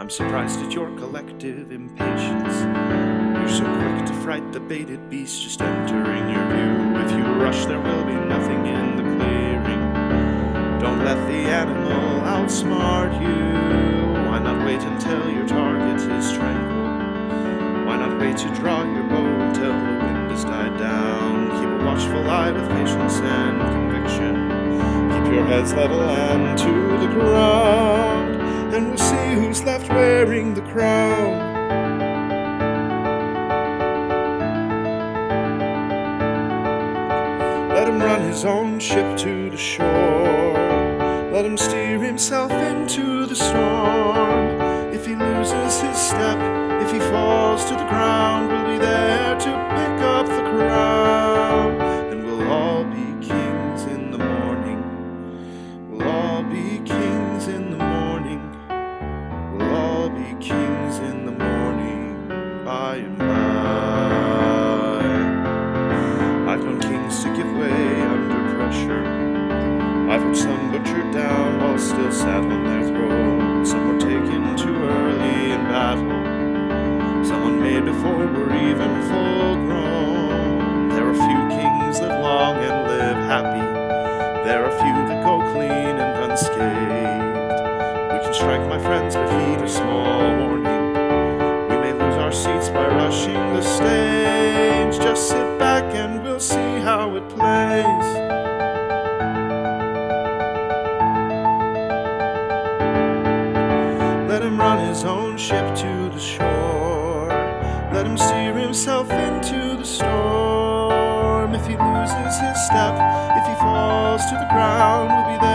I'm surprised at your collective impatience. You're so quick to fright the baited beast just entering your view. If you rush, there will be nothing in the clearing. Don't let the animal outsmart you. Why not wait until your target is tranquil? Why not wait to draw your bow until the wind has died down? Keep a watchful eye with patience and conviction. Keep your heads level and to the ground, and we'll see who's left wearing the crown. Let him run his own ship to the shore. Let him steer himself into the storm. If he loses his step, if he falls to the ground, we'll be there to pick up the crown. And we'll all be kings in the morning. We'll all be kings in the morning. We'll all be kings in the morning, by and by. I've known kings to give way under pressure. I've heard some butchered down while still sat on their throne. Some were taken too early in battle. Someone made before we're even full grown. There are few kings live long and live happy. There are few that go clean and unscathed. We can strike, my friends, but heed a small warning. We may lose our seats by rushing the stage. Just sit back and we'll see how it plays. Let him run his own ship to the shore. Let him steer himself into the storm. If he loses his step, if he falls to the ground, we'll be there